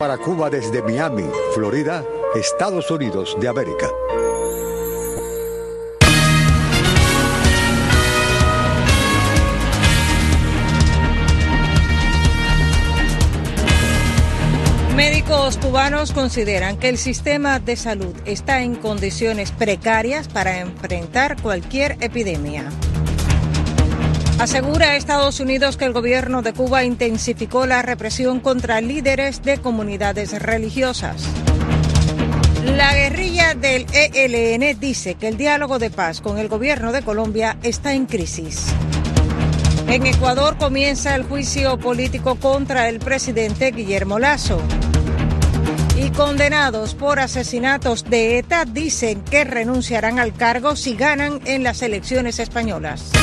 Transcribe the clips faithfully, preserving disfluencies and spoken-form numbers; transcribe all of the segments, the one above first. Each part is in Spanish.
Para Cuba desde Miami, Florida, Estados Unidos de América. Médicos cubanos consideran que el sistema de salud está en condiciones precarias para enfrentar cualquier epidemia. Asegura Estados Unidos que el gobierno de Cuba intensificó la represión contra líderes de comunidades religiosas. La guerrilla del E L N dice que el diálogo de paz con el gobierno de Colombia está en crisis. En Ecuador comienza el juicio político contra el presidente Guillermo Lasso. Y condenados por asesinatos de ETA dicen que renunciarán al cargo si ganan en las elecciones españolas.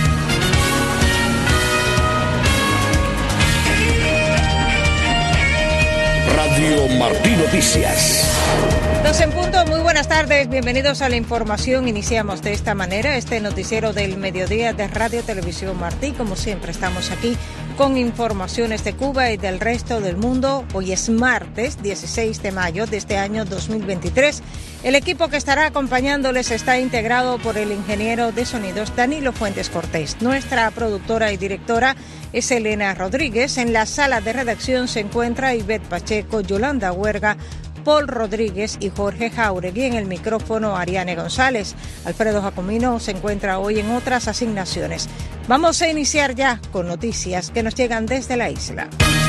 Radio Martí Noticias. Dos en punto, muy buenas tardes, bienvenidos a la información. Iniciamos de esta manera este noticiero del mediodía de Radio Televisión Martí. Como siempre estamos aquí con informaciones de Cuba y del resto del mundo. Hoy es martes dieciséis de mayo de este año dos mil veintitrés. El equipo que estará acompañándoles está integrado por el ingeniero de sonidos Danilo Fuentes Cortés. Nuestra productora y directora es Elena Rodríguez. En la sala de redacción se encuentra Ivette Pacheco, Yolanda Huerga, Paul Rodríguez y Jorge Jauregui. En el micrófono Ariane González. Alfredo Jacomino se encuentra hoy en otras asignaciones. Vamos a iniciar ya con noticias que nos llegan desde la isla.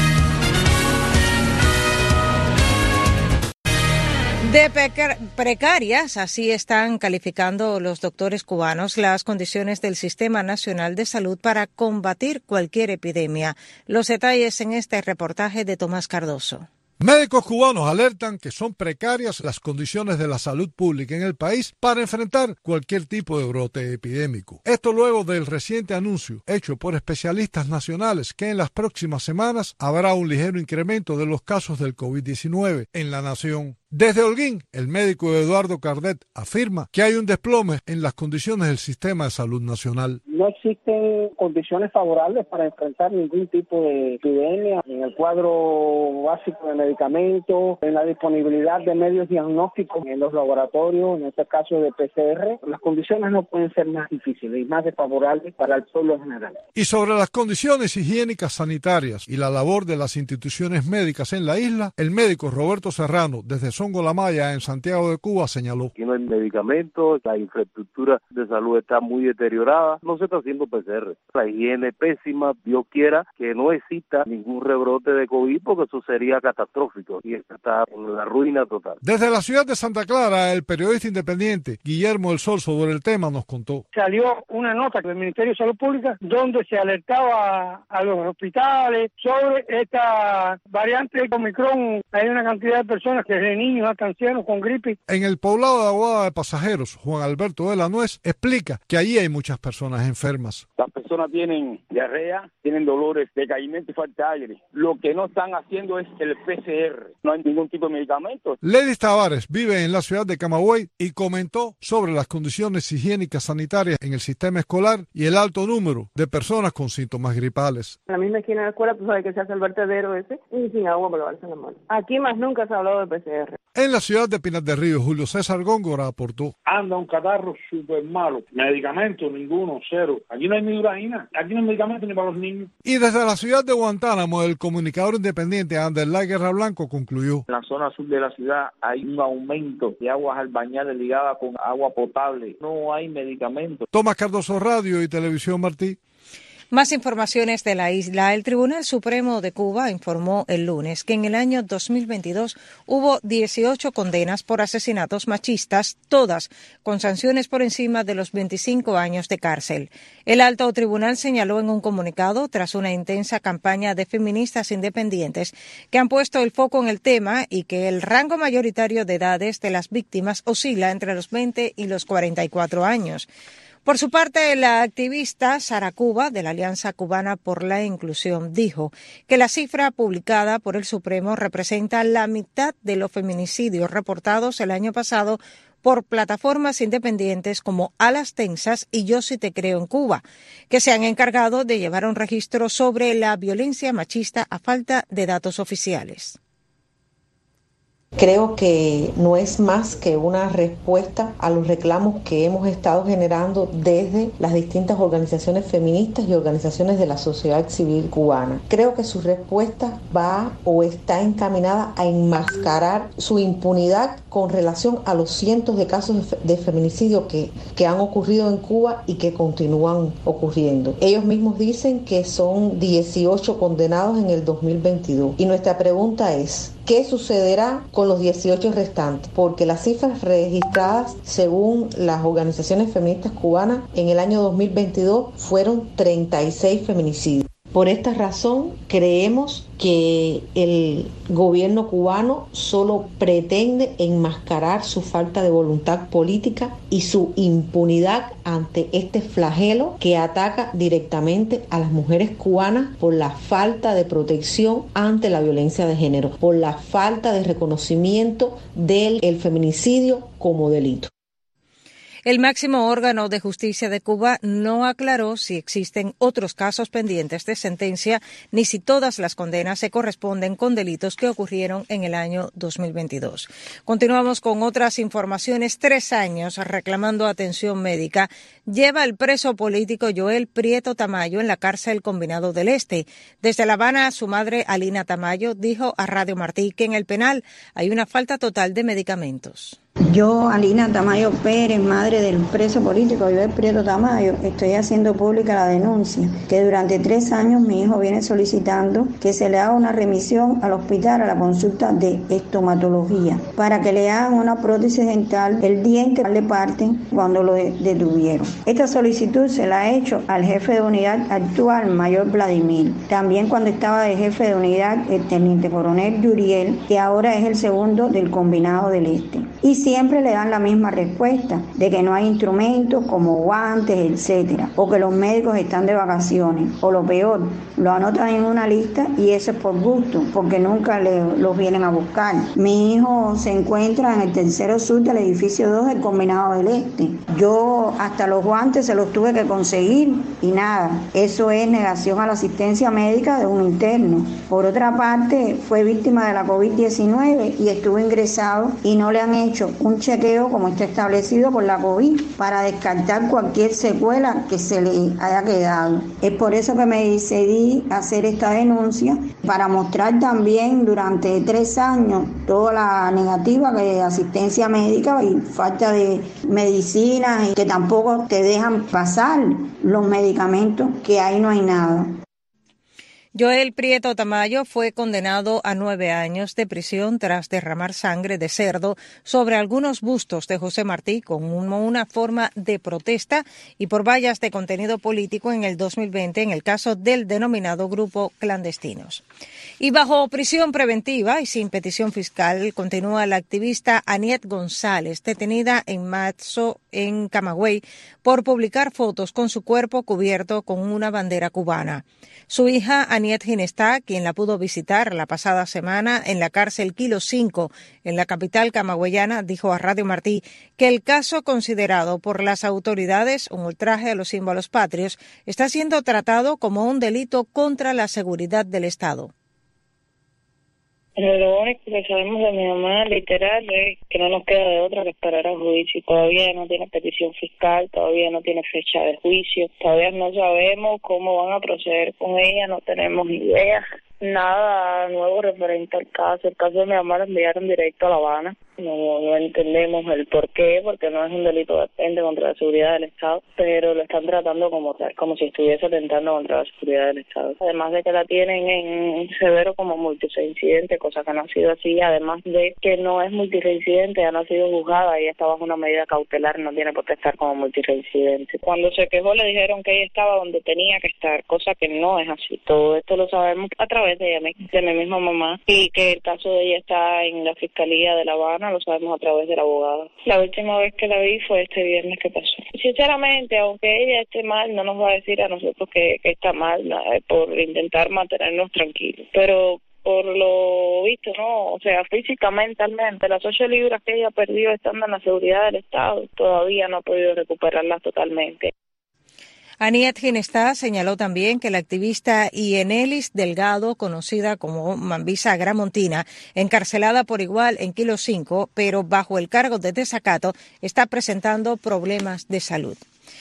De precarias, así están calificando los doctores cubanos las condiciones del Sistema Nacional de Salud para combatir cualquier epidemia. Los detalles en este reportaje de Tomás Cardoso. Médicos cubanos alertan que son precarias las condiciones de la salud pública en el país para enfrentar cualquier tipo de brote epidémico. Esto luego del reciente anuncio hecho por especialistas nacionales que en las próximas semanas habrá un ligero incremento de los casos del COVID diecinueve en la nación. Desde Holguín, el médico Eduardo Cardet afirma que hay un desplome en las condiciones del sistema de salud nacional. No existen condiciones favorables para enfrentar ningún tipo de epidemia en el cuadro básico de medicamentos, en la disponibilidad de medios diagnósticos en los laboratorios, en este caso de P C R. Las condiciones no pueden ser más difíciles y más desfavorables para el pueblo en general. Y sobre las condiciones higiénicas sanitarias y la labor de las instituciones médicas en la isla, el médico Roberto Serrano, desde Songo La Maya, en Santiago de Cuba, señaló. Aquí no hay medicamentos, la infraestructura de salud está muy deteriorada, no se está haciendo P C R. La higiene pésima, Dios quiera que no exista ningún rebrote de COVID porque eso sería catastrófico y está en la ruina total. Desde la ciudad de Santa Clara, el periodista independiente Guillermo del Sol sobre el tema nos contó. Salió una nota del Ministerio de Salud Pública donde se alertaba a los hospitales sobre esta variante de Omicron. Hay una cantidad de personas que de niños hasta ancianos con gripe. En el poblado de Aguada de Pasajeros, Juan Alberto de la Nuez explica que allí hay muchas personas enfermas. Las personas tienen diarrea, tienen dolores, decaimiento y falta de aire. Lo que no están haciendo es el P C R. No hay ningún tipo de medicamento. Ledis Tavares vive en la ciudad de Camagüey y comentó sobre las condiciones higiénicas sanitarias en el sistema escolar y el alto número de personas con síntomas gripales. En la misma esquina de la escuela, pues sabe que se hace el vertedero ese y sin agua para lavarse las manos. Aquí más nunca se ha hablado de P C R. En la ciudad de Pinar del Río, Julio César Góngora aportó. Anda un catarro súper malo. Medicamentos, ninguno, cero. Aquí no hay ni uragina. Aquí no hay medicamentos ni para los niños. Y desde la ciudad de Guantánamo, el comunicador independiente Anderlay Guerra Blanco concluyó. En la zona sur de la ciudad hay un aumento de aguas albañales ligadas con agua potable. No hay medicamentos. Tomás Cardoso, Radio y Televisión Martí. Más informaciones de la isla. El Tribunal Supremo de Cuba informó el lunes que en el año dos mil veintidós hubo dieciocho condenas por asesinatos machistas, todas con sanciones por encima de los veinticinco años de cárcel. El alto tribunal señaló en un comunicado, tras una intensa campaña de feministas independientes que han puesto el foco en el tema y que el rango mayoritario de edades de las víctimas oscila entre los veinte y los cuarenta y cuatro años. Por su parte, la activista Sara Cuba, de la Alianza Cubana por la Inclusión, dijo que la cifra publicada por el Supremo representa la mitad de los feminicidios reportados el año pasado por plataformas independientes como Alas Tensas y Yo Sí Te Creo en Cuba, que se han encargado de llevar un registro sobre la violencia machista a falta de datos oficiales. Creo que no es más que una respuesta a los reclamos que hemos estado generando desde las distintas organizaciones feministas y organizaciones de la sociedad civil cubana. Creo que su respuesta va o está encaminada a enmascarar su impunidad con relación a los cientos de casos de feminicidio que, que han ocurrido en Cuba y que continúan ocurriendo. Ellos mismos dicen que son dieciocho condenados en el dos mil veintidós y nuestra pregunta es: ¿qué sucederá con los dieciocho restantes? Porque las cifras registradas según las organizaciones feministas cubanas en el año dos mil veintidós fueron treinta y seis feminicidios. Por esta razón, creemos que el gobierno cubano solo pretende enmascarar su falta de voluntad política y su impunidad ante este flagelo que ataca directamente a las mujeres cubanas por la falta de protección ante la violencia de género, por la falta de reconocimiento del el feminicidio como delito. El máximo órgano de justicia de Cuba no aclaró si existen otros casos pendientes de sentencia ni si todas las condenas se corresponden con delitos que ocurrieron en el año dos mil veintidós. Continuamos con otras informaciones. Tres años reclamando atención médica lleva el preso político Joel Prieto Tamayo en la cárcel Combinado del Este. Desde La Habana, su madre, Alina Tamayo, dijo a Radio Martí que en el penal hay una falta total de medicamentos. Yo, Alina Tamayo Pérez, madre del preso político Joel Prieto Tamayo, estoy haciendo pública la denuncia que durante tres años mi hijo viene solicitando que se le haga una remisión al hospital a la consulta de estomatología para que le hagan una prótesis dental el diente le parten cuando lo detuvieron. Esta solicitud se la ha hecho al jefe de unidad actual, mayor Vladimir. También cuando estaba de jefe de unidad el teniente coronel Yuriel, que ahora es el segundo del Combinado del Este. Y siempre le dan la misma respuesta, de que no hay instrumentos como guantes, etcétera, o que los médicos están de vacaciones, o lo peor, lo anotan en una lista y eso es por gusto, porque nunca le, los vienen a buscar. Mi hijo se encuentra en el tercero sur del edificio dos del Combinado del Este. Yo hasta los guantes se los tuve que conseguir y nada, eso es negación a la asistencia médica de un interno. Por otra parte, fue víctima de la covid diecinueve y estuvo ingresado y no le han hecho un chequeo como está establecido por la COVID para descartar cualquier secuela que se le haya quedado. Es por eso que me decidí hacer esta denuncia, para mostrar también durante tres años toda la negativa de asistencia médica y falta de medicinas y que tampoco te dejan pasar los medicamentos, que ahí no hay nada. Joel Prieto Tamayo fue condenado a nueve años de prisión tras derramar sangre de cerdo sobre algunos bustos de José Martí como una forma de protesta y por vallas de contenido político en el dos mil veinte en el caso del denominado Grupo Clandestinos. Y bajo prisión preventiva y sin petición fiscal continúa la activista Aniet González, detenida en marzo en Camagüey por publicar fotos con su cuerpo cubierto con una bandera cubana. Su hija Aniet Ginestá, quien la pudo visitar la pasada semana en la cárcel Kilo cinco en la capital camagüeyana, dijo a Radio Martí que el caso considerado por las autoridades un ultraje a los símbolos patrios está siendo tratado como un delito contra la seguridad del Estado. Pero lo único que sabemos de mi mamá, literal, es que no nos queda de otra que esperar a juicio. Todavía no tiene petición fiscal, todavía no tiene fecha de juicio, todavía no sabemos cómo van a proceder con ella, no tenemos idea. Nada nuevo referente al caso. El caso de mi mamá lo enviaron directo a La Habana. No, no entendemos el por qué, porque no es un delito latente contra la seguridad del Estado, pero lo están tratando como tal, como si estuviese atentando contra la seguridad del Estado. Además de que la tienen en severo como multireincidente, cosa que no ha sido así, además de que no es multireincidente, ya no ha sido juzgada, ella está bajo una medida cautelar, no tiene por qué estar como multireincidente. Cuando se quejó le dijeron que ella estaba donde tenía que estar, cosa que no es así. Todo esto lo sabemos a través de ella, de mi misma mamá, y que el caso de ella está en la Fiscalía de La Habana, lo sabemos a través del abogado. La última vez que la vi fue este viernes que pasó. Sinceramente, aunque ella esté mal, no nos va a decir a nosotros que, que está mal, nada, por intentar mantenernos tranquilos. Pero por lo visto, no, o sea, físicamente, mentalmente, las ocho libras que ella perdió estando en la seguridad del Estado, todavía no ha podido recuperarlas totalmente. Aniet Ginestá señaló también que la activista Yenelis Delgado, conocida como Mambisa Gramontina, encarcelada por igual en Kilo cinco, pero bajo el cargo de desacato, está presentando problemas de salud.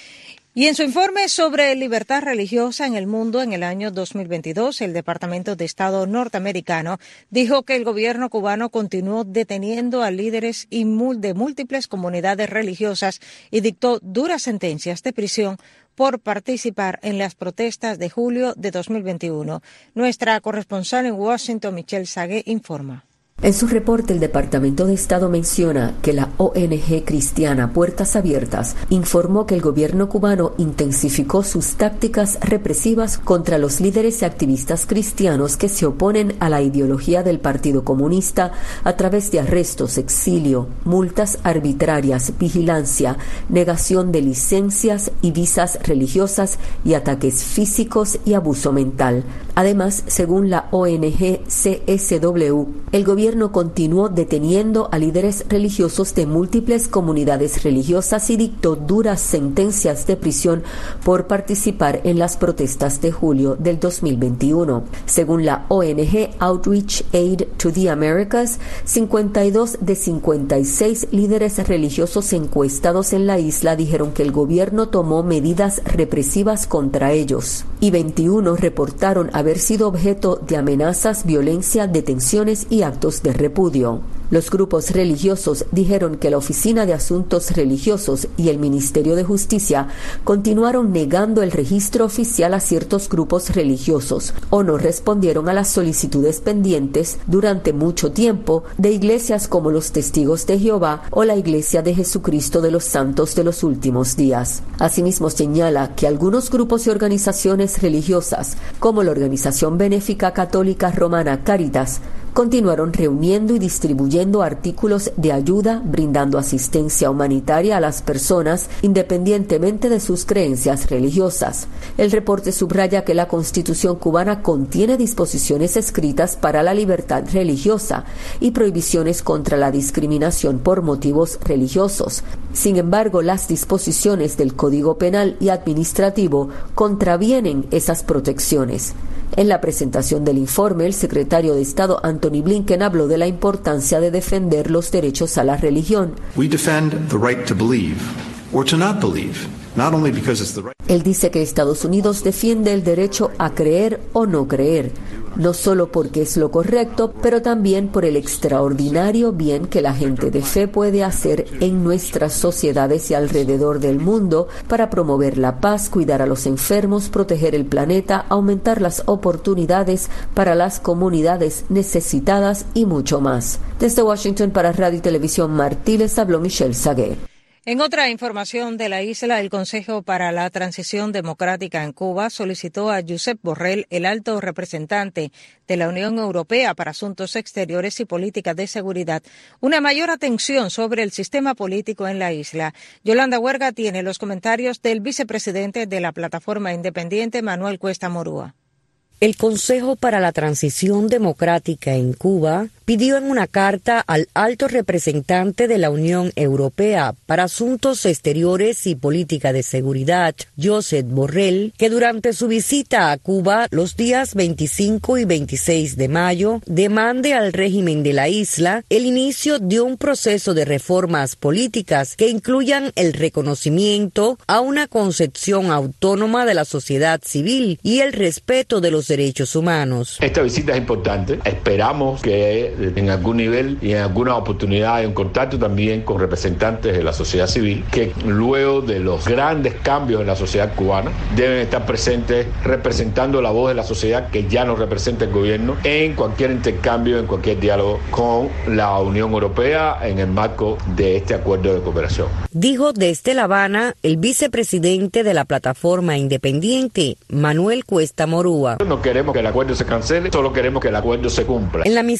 Y en su informe sobre libertad religiosa en el mundo en el año dos mil veintidós, el Departamento de Estado norteamericano dijo que el gobierno cubano continuó deteniendo a líderes de múltiples comunidades religiosas y dictó duras sentencias de prisión por participar en las protestas de julio de dos mil veintiuno. Nuestra corresponsal en Washington, Michelle Sague, informa. En su reporte, el Departamento de Estado menciona que la O N G cristiana Puertas Abiertas informó que el gobierno cubano intensificó sus tácticas represivas contra los líderes y activistas cristianos que se oponen a la ideología del Partido Comunista a través de arrestos, exilio, multas arbitrarias, vigilancia, negación de licencias y visas religiosas y ataques físicos y abuso mental. Además, según la O N G C S W, el gobierno gobierno continuó deteniendo a líderes religiosos de múltiples comunidades religiosas y dictó duras sentencias de prisión por participar en las protestas de julio del dos mil veintiuno. Según la O N G Outreach Aid to the Americas, cincuenta y dos de cincuenta y seis líderes religiosos encuestados en la isla dijeron que el gobierno tomó medidas represivas contra ellos, y veintiuno reportaron haber sido objeto de amenazas, violencia, detenciones y actos de repudio. Los grupos religiosos dijeron que la Oficina de Asuntos Religiosos y el Ministerio de Justicia continuaron negando el registro oficial a ciertos grupos religiosos o no respondieron a las solicitudes pendientes durante mucho tiempo de iglesias como los Testigos de Jehová o la Iglesia de Jesucristo de los Santos de los Últimos Días. Asimismo, señala que algunos grupos y organizaciones religiosas, como la Organización Benéfica Católica Romana Caritas, continuaron reuniendo y distribuyendo artículos de ayuda, brindando asistencia humanitaria a las personas independientemente de sus creencias religiosas. El reporte subraya que la Constitución cubana contiene disposiciones escritas para la libertad religiosa y prohibiciones contra la discriminación por motivos religiosos. Sin embargo, las disposiciones del Código Penal y Administrativo contravienen esas protecciones. En la presentación del informe, el secretario de Estado Anthony Blinken habló de la importancia de defender los derechos a la religión. We defend the right to believe or to not believe. Not only because it's the right... Él dice que Estados Unidos defiende el derecho a creer o no creer, no solo porque es lo correcto, pero también por el extraordinario bien que la gente de fe puede hacer en nuestras sociedades y alrededor del mundo para promover la paz, cuidar a los enfermos, proteger el planeta, aumentar las oportunidades para las comunidades necesitadas y mucho más. Desde Washington para Radio y Televisión Martí les habló Michelle Sagué. En otra información de la isla, el Consejo para la Transición Democrática en Cuba solicitó a Josep Borrell, el alto representante de la Unión Europea para Asuntos Exteriores y Política de Seguridad, una mayor atención sobre el sistema político en la isla. Yolanda Huerga tiene los comentarios del vicepresidente de la Plataforma Independiente, Manuel Cuesta Morúa. El Consejo para la Transición Democrática en Cuba pidió en una carta al alto representante de la Unión Europea para Asuntos Exteriores y Política de Seguridad, Josep Borrell, que durante su visita a Cuba los días veinticinco y veintiséis de mayo demande al régimen de la isla el inicio de un proceso de reformas políticas que incluyan el reconocimiento a una concepción autónoma de la sociedad civil y el respeto de los derechos humanos. Esta visita es importante. Esperamos que en algún nivel y en alguna oportunidad hay un contacto también con representantes de la sociedad civil que luego de los grandes cambios en la sociedad cubana deben estar presentes representando la voz de la sociedad que ya nos representa el gobierno en cualquier intercambio, en cualquier diálogo con la Unión Europea en el marco de este acuerdo de cooperación. Dijo desde La Habana el vicepresidente de la Plataforma Independiente, Manuel Cuesta Morúa. No queremos que el acuerdo se cancele, solo queremos que el acuerdo se cumpla. En la misiva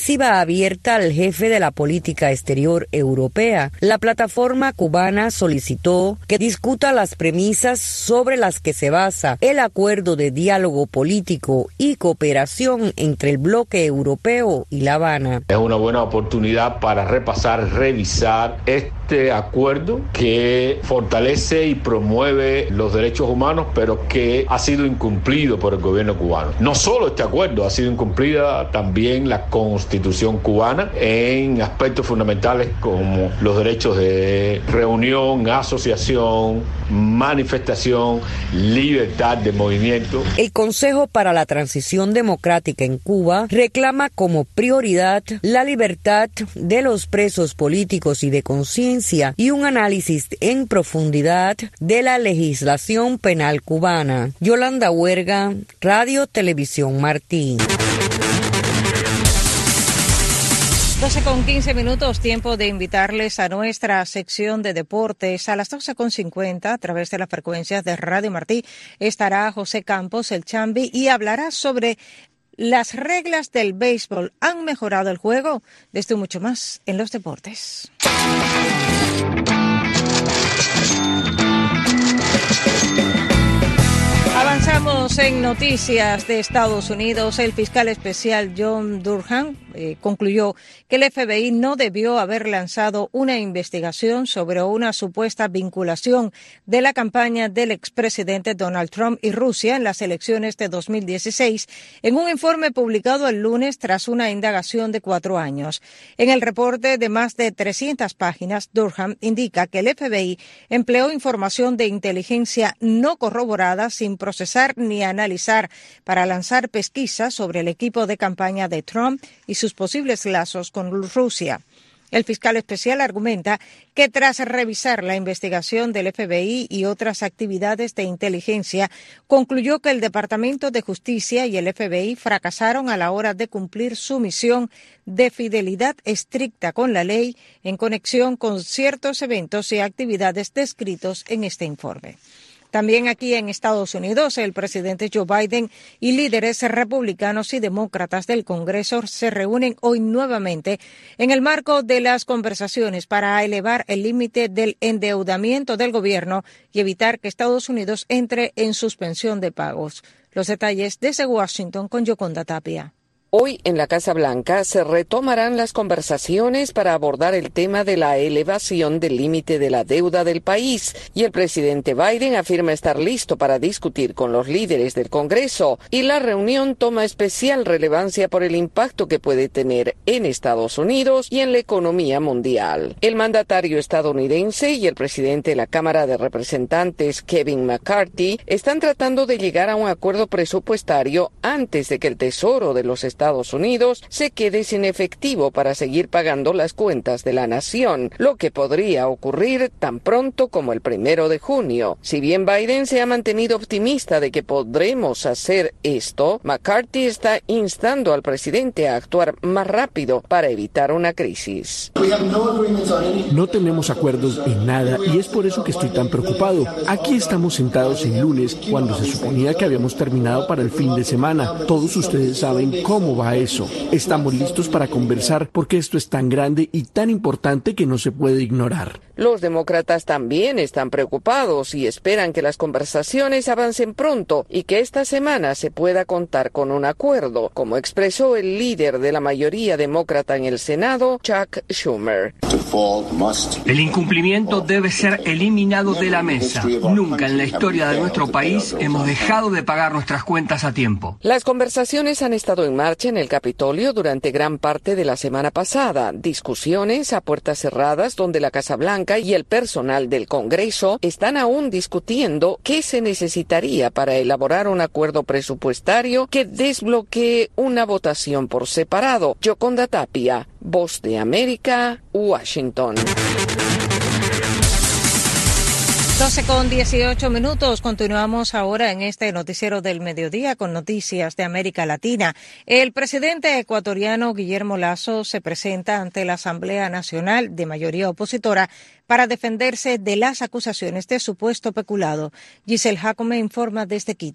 abierta al jefe de la política exterior europea. La plataforma cubana solicitó que discuta las premisas sobre las que se basa el acuerdo de diálogo político y cooperación entre el bloque europeo y La Habana. Es una buena oportunidad para repasar, revisar este acuerdo que fortalece y promueve los derechos humanos, pero que ha sido incumplido por el gobierno cubano. No solo este acuerdo, ha sido incumplida también la Constitución cubana en aspectos fundamentales como los derechos de reunión, asociación, manifestación, libertad de movimiento. El Consejo para la Transición Democrática en Cuba reclama como prioridad la libertad de los presos políticos y de conciencia y un análisis en profundidad de la legislación penal cubana. Yolanda Huerga, Radio Televisión Martín. doce con quince minutos, tiempo de invitarles a nuestra sección de deportes. A las doce con cincuenta, a través de las frecuencias de Radio Martí, estará José Campos, el Chambi, y hablará sobre las reglas del béisbol. ¿Han mejorado el juego? De esto y mucho más en los deportes. Avanzamos en noticias de Estados Unidos. El fiscal especial John Durham eh, concluyó que el F B I no debió haber lanzado una investigación sobre una supuesta vinculación de la campaña del expresidente Donald Trump y Rusia en las elecciones de dos mil dieciséis en un informe publicado el lunes tras una indagación de cuatro años. En el reporte de más de trescientas páginas, Durham indica que el F B I empleó información de inteligencia no corroborada sin procesar ni analizar para lanzar pesquisas sobre el equipo de campaña de Trump y sus posibles lazos con Rusia. El fiscal especial argumenta que tras revisar la investigación del F B I y otras actividades de inteligencia, concluyó que el Departamento de Justicia y el F B I fracasaron a la hora de cumplir su misión de fidelidad estricta con la ley en conexión con ciertos eventos y actividades descritos en este informe. También aquí en Estados Unidos, el presidente Joe Biden y líderes republicanos y demócratas del Congreso se reúnen hoy nuevamente en el marco de las conversaciones para elevar el límite del endeudamiento del gobierno y evitar que Estados Unidos entre en suspensión de pagos. Los detalles desde Washington con Yoconda Tapia. Hoy en la Casa Blanca se retomarán las conversaciones para abordar el tema de la elevación del límite de la deuda del país y el presidente Biden afirma estar listo para discutir con los líderes del Congreso y la reunión toma especial relevancia por el impacto que puede tener en Estados Unidos y en la economía mundial. El mandatario estadounidense y el presidente de la Cámara de Representantes, Kevin McCarthy, están tratando de llegar a un acuerdo presupuestario antes de que el Tesoro de los Estados Estados Unidos se quede sin efectivo para seguir pagando las cuentas de la nación, lo que podría ocurrir tan pronto como el primero de junio. Si bien Biden se ha mantenido optimista de que podremos hacer esto, McCarthy está instando al presidente a actuar más rápido para evitar una crisis. No tenemos acuerdos en nada y es por eso que estoy tan preocupado. Aquí estamos sentados el lunes cuando se suponía que habíamos terminado para el fin de semana. Todos ustedes saben cómo va eso. Estamos listos para conversar porque esto es tan grande y tan importante que no se puede ignorar. Los demócratas también están preocupados y esperan que las conversaciones avancen pronto y que esta semana se pueda contar con un acuerdo, como expresó el líder de la mayoría demócrata en el Senado, Chuck Schumer. El incumplimiento debe ser eliminado de la mesa. Nunca en la historia de nuestro país hemos dejado de pagar nuestras cuentas a tiempo. Las conversaciones han estado en marcha en el Capitolio durante gran parte de la semana pasada. Discusiones a puertas cerradas donde la Casa Blanca y el personal del Congreso están aún discutiendo qué se necesitaría para elaborar un acuerdo presupuestario que desbloquee una votación por separado. Yoconda Tapia, Voz de América, Washington. doce con dieciocho minutos. Continuamos ahora en este noticiero del mediodía con noticias de América Latina. El presidente ecuatoriano Guillermo Lasso se presenta ante la Asamblea Nacional de mayoría opositora para defenderse de las acusaciones de supuesto peculado. Giselle Jacome informa desde Quito.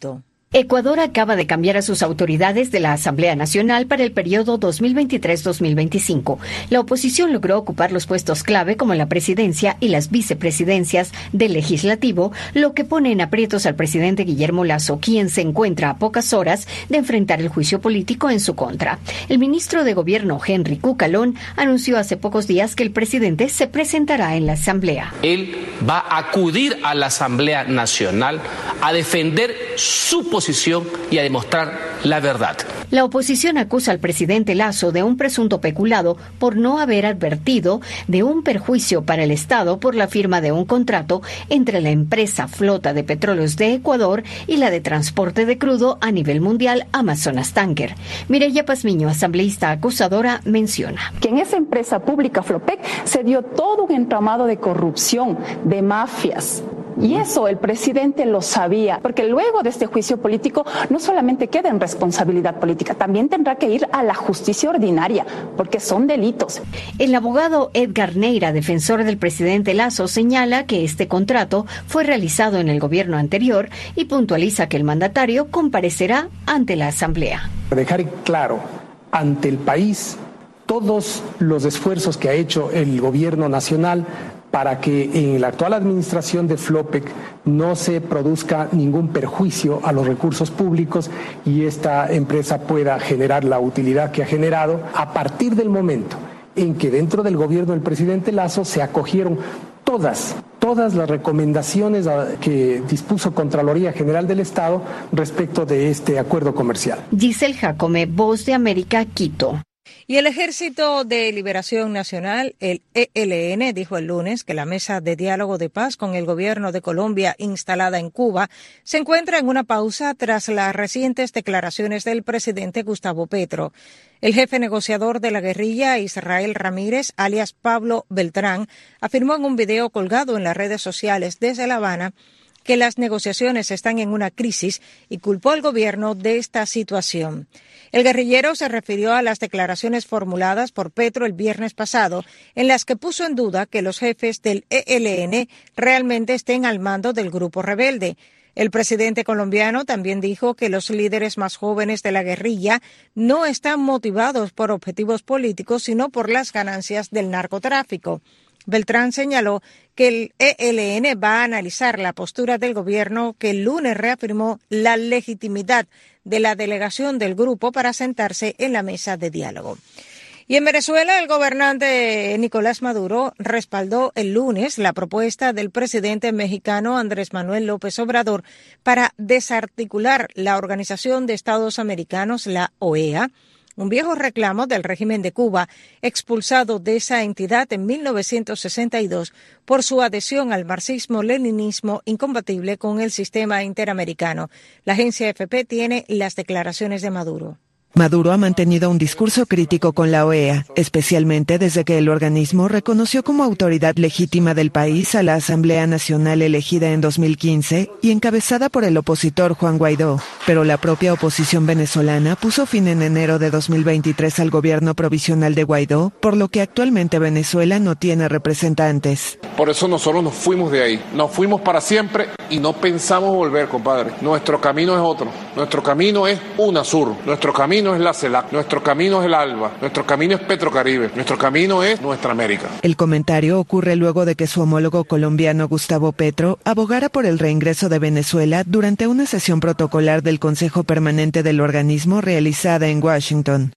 Ecuador acaba de cambiar a sus autoridades de la Asamblea Nacional para el periodo dos mil veintitrés a dos mil veinticinco. La oposición logró ocupar los puestos clave como la presidencia y las vicepresidencias del Legislativo, lo que pone en aprietos al presidente Guillermo Lasso, quien se encuentra a pocas horas de enfrentar el juicio político en su contra. El ministro de Gobierno, Henry Cucalón, anunció hace pocos días que el presidente se presentará en la Asamblea. Él va a acudir a la Asamblea Nacional a defender su posición y a demostrar la verdad. La oposición acusa al presidente Lasso de un presunto peculado por no haber advertido de un perjuicio para el Estado por la firma de un contrato entre la empresa Flota de Petróleos de Ecuador y la de transporte de crudo a nivel mundial Amazonas Tanker. Mireya Pazmiño, asambleísta acusadora, menciona que en esa empresa pública Flopec se dio todo un entramado de corrupción, de mafias. Y eso el presidente lo sabía, porque luego de este juicio político no solamente queda en responsabilidad política, también tendrá que ir a la justicia ordinaria, porque son delitos. El abogado Edgar Neira, defensor del presidente Lasso, señala que este contrato fue realizado en el gobierno anterior y puntualiza que el mandatario comparecerá ante la Asamblea. Dejar claro ante el país todos los esfuerzos que ha hecho el gobierno nacional para que en la actual administración de Flopec no se produzca ningún perjuicio a los recursos públicos y esta empresa pueda generar la utilidad que ha generado a partir del momento en que dentro del gobierno del presidente Lasso se acogieron todas, todas las recomendaciones que dispuso Contraloría General del Estado respecto de este acuerdo comercial. Giselle Jacome, Voz de América, Quito. Y el Ejército de Liberación Nacional, el E L N, dijo el lunes que la mesa de diálogo de paz con el gobierno de Colombia instalada en Cuba se encuentra en una pausa tras las recientes declaraciones del presidente Gustavo Petro. El jefe negociador de la guerrilla, Israel Ramírez, alias Pablo Beltrán, afirmó en un video colgado en las redes sociales desde La Habana que las negociaciones están en una crisis y culpó al gobierno de esta situación. El guerrillero se refirió a las declaraciones formuladas por Petro el viernes pasado, en las que puso en duda que los jefes del E L N realmente estén al mando del grupo rebelde. El presidente colombiano también dijo que los líderes más jóvenes de la guerrilla no están motivados por objetivos políticos, sino por las ganancias del narcotráfico. Beltrán señaló que el E L N va a analizar la postura del gobierno, que el lunes reafirmó la legitimidad de la delegación del grupo para sentarse en la mesa de diálogo. Y en Venezuela, el gobernante Nicolás Maduro respaldó el lunes la propuesta del presidente mexicano Andrés Manuel López Obrador para desarticular la Organización de Estados Americanos, la O E A, un viejo reclamo del régimen de Cuba, expulsado de esa entidad en mil novecientos sesenta y dos por su adhesión al marxismo-leninismo incompatible con el sistema interamericano. La agencia F P tiene las declaraciones de Maduro. Maduro ha mantenido un discurso crítico con la O E A, especialmente desde que el organismo reconoció como autoridad legítima del país a la Asamblea Nacional elegida en dos mil quince y encabezada por el opositor Juan Guaidó. Pero la propia oposición venezolana puso fin en enero de dos mil veintitrés al gobierno provisional de Guaidó, por lo que actualmente Venezuela no tiene representantes. Por eso nosotros nos fuimos de ahí, nos fuimos para siempre y no pensamos volver, compadre. Nuestro camino es otro, nuestro camino es UNASUR, nuestro camino es la CELAC, nuestro camino es el ALBA, nuestro camino es Petrocaribe, nuestro camino es nuestra América. El comentario ocurre luego de que su homólogo colombiano Gustavo Petro abogara por el reingreso de Venezuela durante una sesión protocolar del Consejo Permanente del organismo realizada en Washington.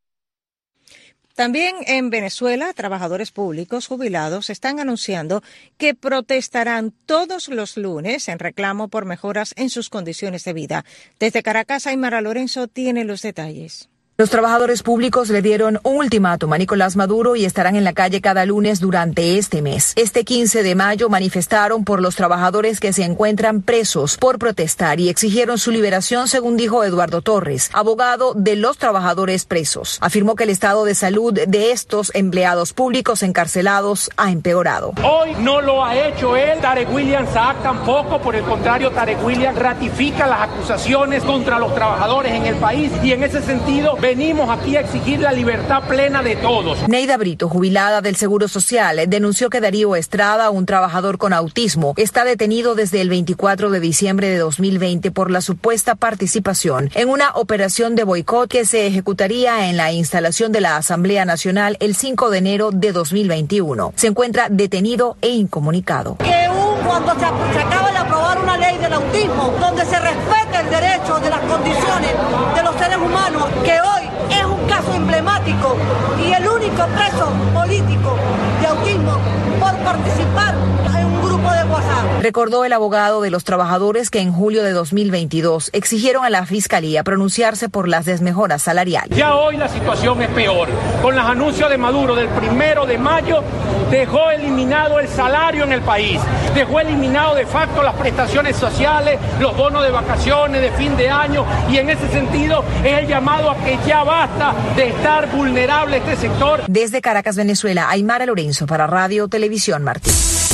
También en Venezuela, trabajadores públicos jubilados están anunciando que protestarán todos los lunes en reclamo por mejoras en sus condiciones de vida. Desde Caracas, Aymara Lorenzo tiene los detalles. Los trabajadores públicos le dieron un ultimátum a Nicolás Maduro y estarán en la calle cada lunes durante este mes. Este quince de mayo manifestaron por los trabajadores que se encuentran presos por protestar y exigieron su liberación, según dijo Eduardo Torres, abogado de los trabajadores presos. Afirmó que el estado de salud de estos empleados públicos encarcelados ha empeorado. Hoy no lo ha hecho él, Tarek William Saab tampoco, por el contrario, Tarek William ratifica las acusaciones contra los trabajadores en el país y en ese sentido venimos aquí a exigir la libertad plena de todos. Neida Brito, jubilada del Seguro Social, denunció que Darío Estrada, un trabajador con autismo, está detenido desde el veinticuatro de diciembre de dos mil veinte por la supuesta participación en una operación de boicot que se ejecutaría en la instalación de la Asamblea Nacional el cinco de enero de dos mil veintiuno. Se encuentra detenido e incomunicado. Que un, cuando se, se acaba de aprobar una ley del autismo, donde se respeta el derecho de las condiciones de los seres humanos, que hoy es un caso emblemático y el único preso político de autismo por participar en un grupo de WhatsApp. Recordó el abogado de los trabajadores que en julio de dos mil veintidós exigieron a la Fiscalía pronunciarse por las desmejoras salariales. Ya hoy la situación es peor. Con los anuncios de Maduro del primero de mayo, dejó eliminado el salario en el país, dejó eliminado de facto las prestaciones sociales, los bonos de vacaciones, de fin de año, y en ese sentido es el llamado a que ya basta de estar vulnerable este sector. Desde Caracas, Venezuela, Aymara Lorenzo para Radio Televisión Martí.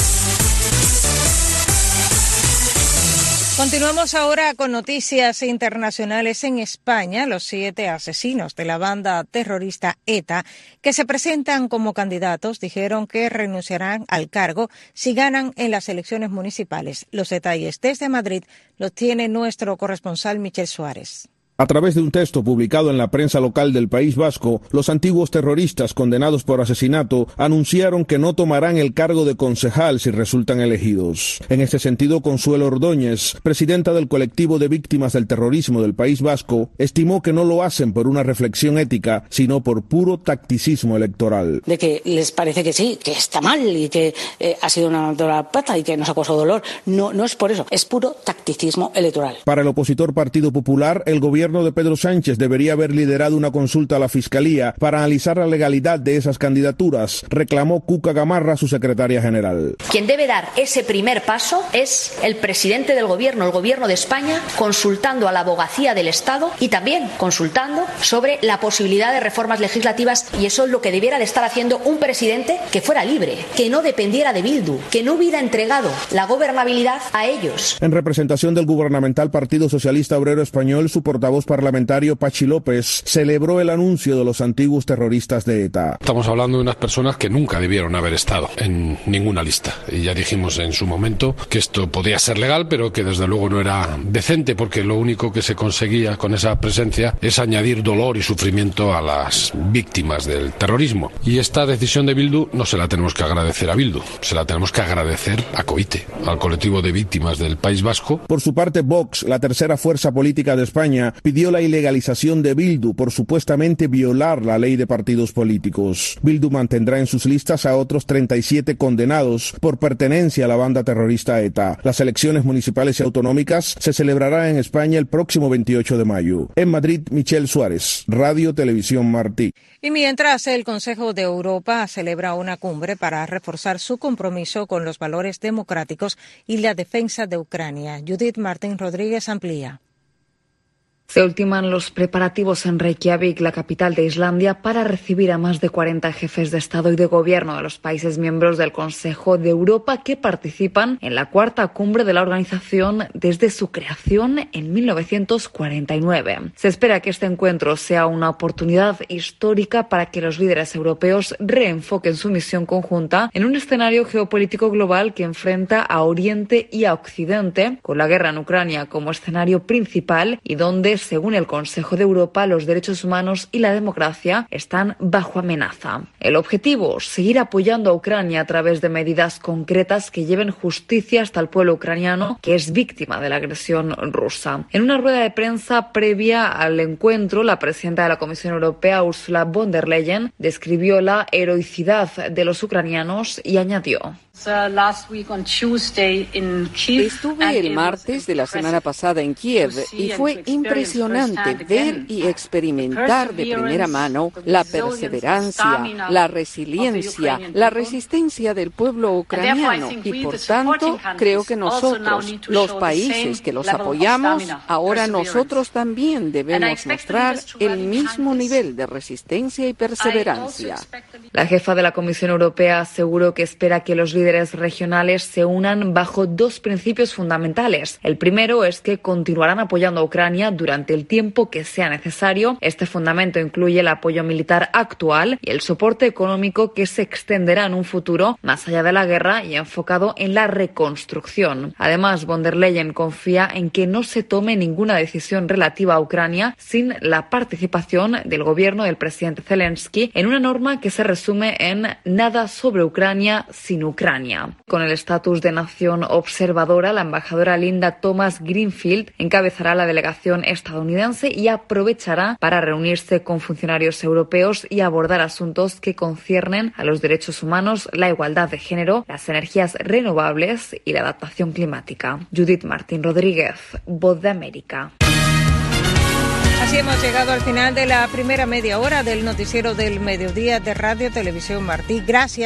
Continuamos ahora con noticias internacionales. En España, los siete asesinos de la banda terrorista ETA que se presentan como candidatos dijeron que renunciarán al cargo si ganan en las elecciones municipales. Los detalles desde Madrid los tiene nuestro corresponsal Michel Suárez. A través de un texto publicado en la prensa local del País Vasco, los antiguos terroristas condenados por asesinato anunciaron que no tomarán el cargo de concejal si resultan elegidos. En este sentido, Consuelo Ordóñez, presidenta del colectivo de víctimas del terrorismo del País Vasco, estimó que no lo hacen por una reflexión ética, sino por puro tacticismo electoral. De que les parece que sí, que está mal y que eh, ha sido una dura pata y que nos ha causado dolor. No, no es por eso, es puro tacticismo electoral. Para el opositor Partido Popular, el gobierno de Pedro Sánchez debería haber liderado una consulta a la Fiscalía para analizar la legalidad de esas candidaturas, reclamó Cuca Gamarra, su secretaria general. Quien debe dar ese primer paso es el presidente del gobierno, el gobierno de España, consultando a la abogacía del Estado y también consultando sobre la posibilidad de reformas legislativas, y eso es lo que debiera de estar haciendo un presidente que fuera libre, que no dependiera de Bildu, que no hubiera entregado la gobernabilidad a ellos. En representación del gubernamental Partido Socialista Obrero Español, su portavoz parlamentario Pachi López celebró el anuncio de los antiguos terroristas de ETA. Estamos hablando de unas personas que nunca debieron haber estado en ninguna lista, y ya dijimos en su momento que esto podía ser legal, pero que desde luego no era decente, porque lo único que se conseguía con esa presencia es añadir dolor y sufrimiento a las víctimas del terrorismo. Y esta decisión de Bildu no se la tenemos que agradecer a Bildu, se la tenemos que agradecer a COITE, al colectivo de víctimas del País Vasco. Por su parte, Vox, la tercera fuerza política de España, pidió la ilegalización de Bildu por supuestamente violar la ley de partidos políticos. Bildu mantendrá en sus listas a otros treinta y siete condenados por pertenencia a la banda terrorista ETA. Las elecciones municipales y autonómicas se celebrarán en España el próximo veintiocho de mayo. En Madrid, Michel Suárez, Radio Televisión Martí. Y mientras el Consejo de Europa celebra una cumbre para reforzar su compromiso con los valores democráticos y la defensa de Ucrania, Judith Martín Rodríguez amplía. Se ultiman los preparativos en Reykjavik, la capital de Islandia, para recibir a más de cuarenta jefes de Estado y de Gobierno de los países miembros del Consejo de Europa que participan en la cuarta cumbre de la organización desde su creación en mil novecientos cuarenta y nueve. Se espera que este encuentro sea una oportunidad histórica para que los líderes europeos reenfoquen su misión conjunta en un escenario geopolítico global que enfrenta a Oriente y a Occidente, con la guerra en Ucrania como escenario principal y donde, según el Consejo de Europa, los derechos humanos y la democracia están bajo amenaza. El objetivo, seguir apoyando a Ucrania a través de medidas concretas que lleven justicia hasta el pueblo ucraniano que es víctima de la agresión rusa. En una rueda de prensa previa al encuentro, la presidenta de la Comisión Europea, Ursula von der Leyen, describió la heroicidad de los ucranianos y añadió: Estuve el martes de la semana pasada en Kiev y fue impresionante ver y experimentar de primera mano la perseverancia, la resiliencia, la resistencia del pueblo ucraniano, y por tanto creo que nosotros, los países que los apoyamos, ahora nosotros también debemos mostrar el mismo nivel de resistencia y perseverancia. La jefa de la Comisión Europea aseguró que espera que los líderes líderes regionales se unan bajo dos principios fundamentales. El primero es que continuarán apoyando a Ucrania durante el tiempo que sea necesario. Este fundamento incluye el apoyo militar actual y el soporte económico que se extenderá en un futuro más allá de la guerra y enfocado en la reconstrucción. Además, von der Leyen confía en que no se tome ninguna decisión relativa a Ucrania sin la participación del gobierno del presidente Zelensky en una norma que se resume en nada sobre Ucrania sin Ucrania. Con el estatus de nación observadora, la embajadora Linda Thomas Greenfield encabezará la delegación estadounidense y aprovechará para reunirse con funcionarios europeos y abordar asuntos que conciernen a los derechos humanos, la igualdad de género, las energías renovables y la adaptación climática. Judith Martín Rodríguez, Voz de América. Así hemos llegado al final de la primera media hora del noticiero del mediodía de Radio Televisión Martí. Gracias.